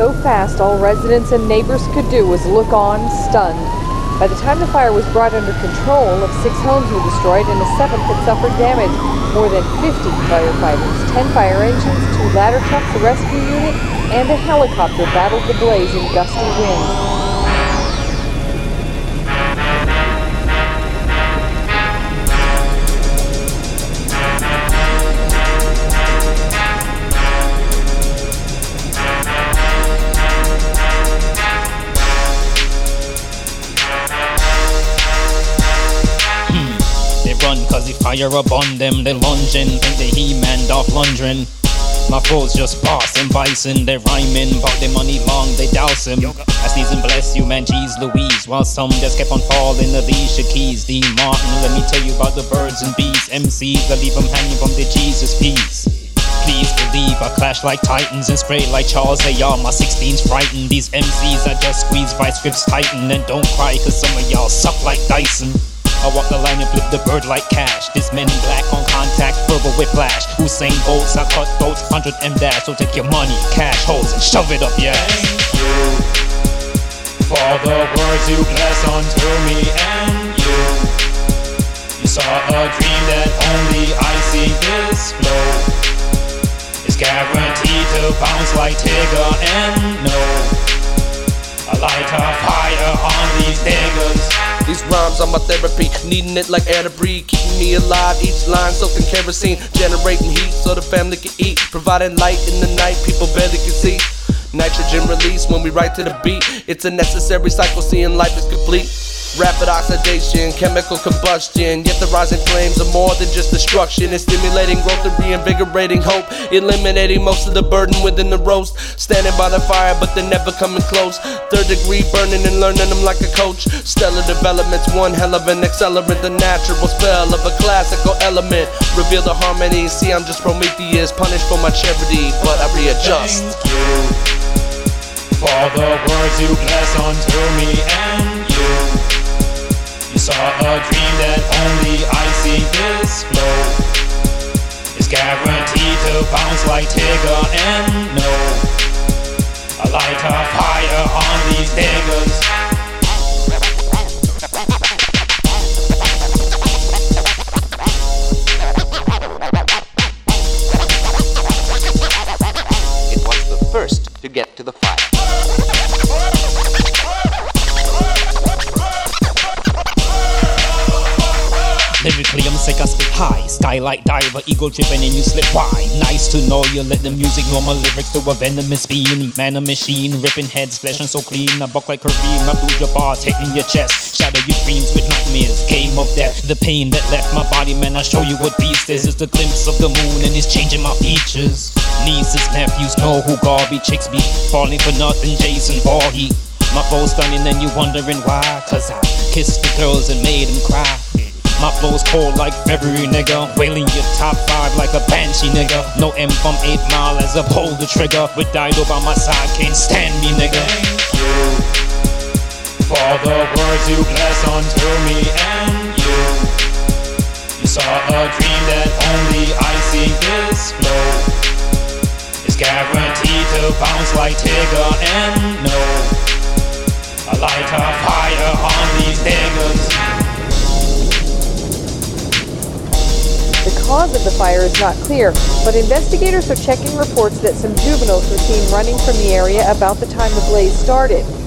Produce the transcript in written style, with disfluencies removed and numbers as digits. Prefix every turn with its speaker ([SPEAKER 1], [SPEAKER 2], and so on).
[SPEAKER 1] so fast all residents and neighbors could do was look on, stunned. By the time the fire was brought under control, 6 homes were destroyed and a 7th had suffered damage. More than 50 firefighters, 10 fire engines, 2 ladder trucks, a rescue unit, and a helicopter battled the blaze in gusty winds.
[SPEAKER 2] Cause the fire upon them, they lunging, think they He-Man Dolph Lundgren. My foes just boss and bison, they rhyming, but their money long, they douse him. I sneeze and bless you, man, geez Louise, while some just kept on falling, Alicia Keys, D. Martin, let me tell you about the birds and bees, MCs, I leave them hanging from their Jesus peas. Please believe I clash like titans and spray like Charles A.R. My 16's frightened, these MCs I just squeeze vice grips tighten, and don't cry cause some of y'all suck like Dyson. I walk the line and flip the bird like cash. This men in black on contact, verbal whiplash. Usain Bolts, I cut throats, 100 M dash. So take your money, cash holes, and shove it up your ass.
[SPEAKER 3] Thank you for the words you bless unto me and you. You saw a dream that only I see this flow. It's guaranteed to bounce like Tigger and no. I light a fire on these niggas.
[SPEAKER 4] These rhymes are my therapy, needing it like air to breathe, keeping me alive, each line soaked in kerosene, generating heat so the family can eat, providing light in the night people barely can see. Nitrogen release when we write to the beat, it's a necessary cycle, seeing life is complete. Rapid oxidation, chemical combustion, yet the rising flames are more than just destruction. It's stimulating growth and reinvigorating hope, eliminating most of the burden within the roast. Standing by the fire but they're never coming close. 3rd degree burning and learning them like a coach. Stellar development's one hell of an accelerant. The natural spell of a classical element. Reveal the harmony, see I'm just Prometheus, punished for my charity, but I readjust.
[SPEAKER 3] Thank you for the words you bless unto me and you. You saw a dream that only I see this flow. It's guaranteed to bounce like Tigger and no. I light a fire on these niggas.
[SPEAKER 5] It was the first to get to the fire.
[SPEAKER 2] Lyrically, I'm sick, I spit high. Skylight diver, ego tripping and you slip wide. Nice to know you let the music know my lyrics to a venomous being. Man, a machine, ripping heads, flashing so clean. I buck like Kareem, I blew your bars, hitting your chest. Shadow your dreams with nightmares, game of death. The pain that left my body, man, I show you what beast is. It's the glimpse of the moon and it's changing my features. Nieces, nephews know who Garby chicks be. Falling for nothing, Jason Voorhees. My flow's stunning and you wondering why. Cause I kissed the girls and made them cry. My flow's cold like February, nigga. Wailing your top 5 like a banshee, nigga. No M from 8 Mile as I pull the trigger. With Dido by my side, can't stand me, nigga.
[SPEAKER 3] Thank you for the words you bless unto me and you. You saw a dream that only I see this flow. It's guaranteed to bounce like Tigger and no. I light a fire on these niggas.
[SPEAKER 1] The cause of the fire is not clear, but investigators are checking reports that some juveniles were seen running from the area about the time the blaze started.